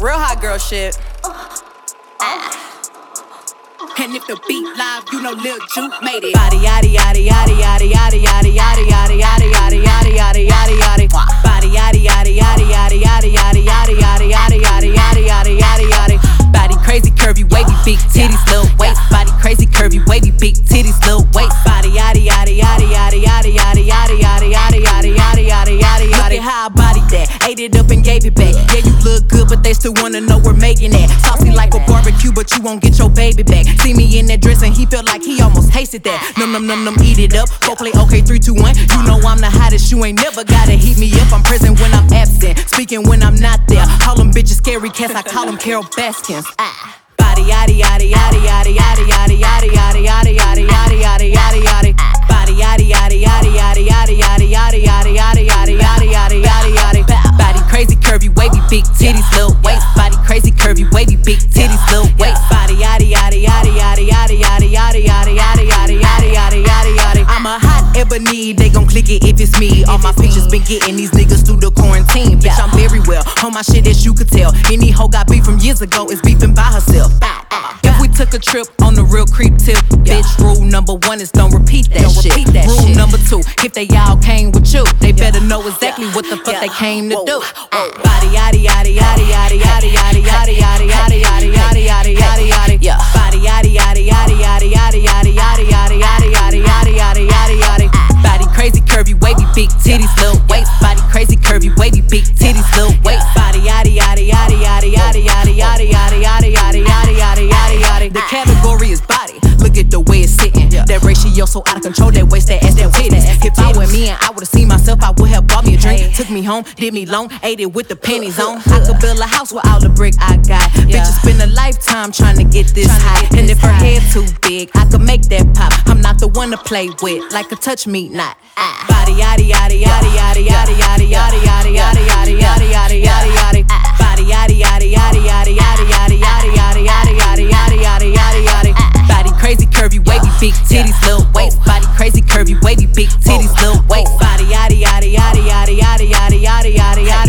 Real hot girl shit. And if the beat live, you know Lil Juke made it. Body yaddy yaddy yaddy yaddy yaddy yaddy yaddy yaddy yaddy yaddy yaddy yaddy yaddy yaddy. Body yaddy yaddy yaddy yaddy yaddy yaddy yaddy yaddy yaddy yaddy yaddy yaddy yaddy yaddy. Body crazy curvy wavy big titties little waist. Body crazy curvy wavy big titties little waist. Body yaddy yaddy yaddy yaddy yaddy yaddy yaddy yaddy yaddy yaddy yaddy yaddy yaddy. Look at how I bodied that, ate it up and gave it back. Yeah, you look good, but they still wanna know we're making that. Saucy like a barbecue, but you won't get your baby back. See me in that dress and he felt like he almost tasted that. Num num num num, eat it up. Go play okay, 3, 2, 1. You know I'm the hottest, you ain't never gotta heat me up. I'm present when I'm absent, speaking when I'm not there. Call them bitches scary cats, I call them Carol Baskins. Body yaddy yaddy yaddy yaddy yaddy yaddy yaddy yaddy yaddy yaddy yaddy yaddy yaddy yaddy. Body yaddy yaddy yaddy yaddy yaddy yaddy yaddy yaddy yaddy yaddy yaddy yaddy yaddy yaddy. Body crazy curvy wavy big titties little waist. Body crazy curvy wavy big titties little waist. Body yaddy yaddy yaddy yaddy yaddy yaddy yaddy yaddy yaddy yaddy yaddy yaddy yaddy yaddy. I'm a hot ebony, they gon' click it if it's me. All my pictures been getting these niggas through the quarantine. Bitch, I'm very well on my shit as you could tell. Any hoe got beef from years ago is beefing by herself. If we took a trip on the real creep tip, bitch, rule number 1 is don't repeat that shit. Rule number 2, if they all came with you, they better know exactly what the fuck they came to do. Body yaddy yaddy yaddy yaddy yaddy yaddy yaddy yaddy yaddy yaddy yaddy yaddy yaddy yaddy. Body yaddy yaddy yaddy yaddy yaddy yaddy yaddy yaddy yaddy yaddy yaddy yaddy yaddy yaddy. Body crazy curvy wavy big titties little waist. Body crazy curvy wavy big titties little waist. Body yaddy yaddy yaddy yaddy yaddy yaddy yaddy yaddy yaddy yaddy yaddy yaddy yaddy yaddy. The category is body. Look at the way it's sitting. That ratio so out of control. That waist, that ass, that titties. If I were me and I would've seen myself, I would have bought me a drink. Took me home, did me long, ate it with the pennies on. I could build a house with all the brick I got. Bitches spend a lifetime trying to get this high. And if her head too big, I could make that pop. I'm not the one to play with, like a touch me not. Body yaddy yaddy yaddy yaddy yaddy yaddy yaddy yaddy yaddy yaddy yaddy yaddy yaddy yaddy. Body yaddy yaddy yaddy yaddy yaddy yaddy yaddy yaddy yaddy yaddy yaddy yaddy yaddy yaddy. Body crazy curvy wavy big titties little waist. Body crazy curvy wavy big titties little waist. Body yaddy yaddy yaddy yaddy yaddy yaddy yaddy yaddy yaddy.